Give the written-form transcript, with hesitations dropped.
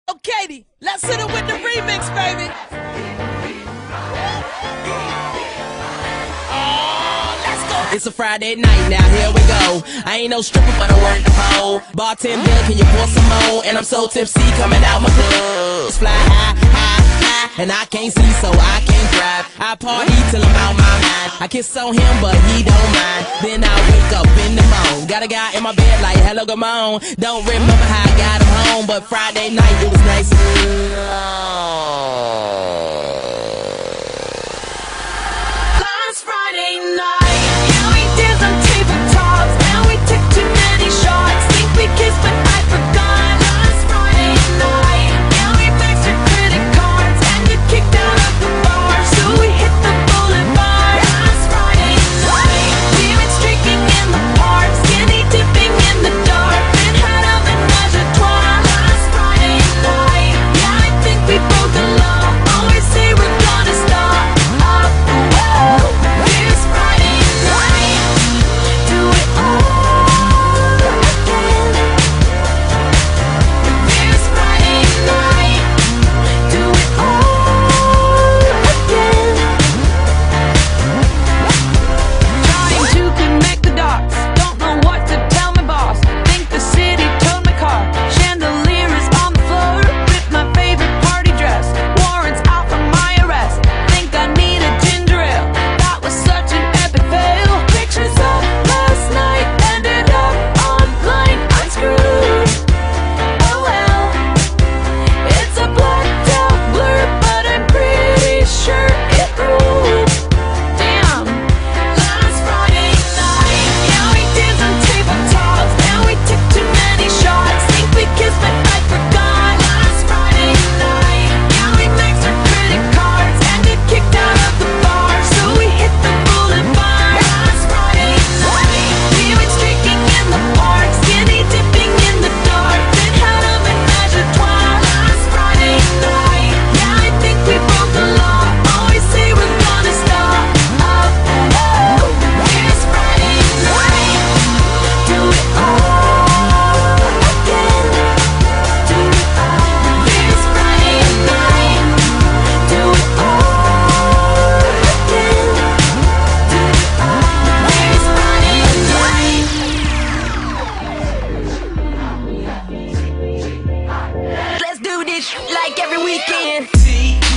Oh, Katie, let's hit it with the remix, baby. Oh, let's go. It's a Friday night now, here we go. I ain't no stripper, but I work the pole. Bartender, can you pour some more? And I'm so tipsy, coming out my clothes. Fly high, high, high, and I can't see, so I can't drive. I party till I'm out my mind. I kiss on him, but he don't mind. Then I wake up in the morning. Got a guy in my bed like, hello, come on. Don't remember how I got him home, but Friday night it was nice. Last Friday night, yeah, we danced on tabletops. Now we took too many shots. Think we kissed, but I forgot. Last Friday night, yeah, we maxed our credit cards and got kicked out of the bar, so we hit the boulevard. Last Friday night, we went streaking in the park, skinny dipping in the dark, then had a menage a trois. Last Friday night, yeah, I think we broke the law. Always say we're gonna stop. This Friday night, do it all again. This Friday night, do it all again. Trying to connect the dots, don't know what to tell my boss. Think the city towed my car. Chandelier is on the floor, ripped my favorite party dress. Warrants out for my arrest. Think I need a ginger ale. That was such an epic fail. Pictures of last night ended up online. I'm screwed. Oh well, it's a blacked out blur, but I'm pretty sure it ruled. Damn. Last Friday night, yeah, we danced on tabletops. Now we took too many shots. Think we kissed, but I forgot. Last Friday night, yeah, we maxed our credit cards and got kicked out of the bar, so we hit the boulevard. Last Friday night, we went streaking in the park, skinny dipping in the dark, then had a menage a trois. Last Friday night, yeah, I think we broke the law. Always say we're gonna stop. This Friday night, do it all again. Do it all. This Friday night, do it all again. Do it all. This Friday night. Let's do this like every weekend.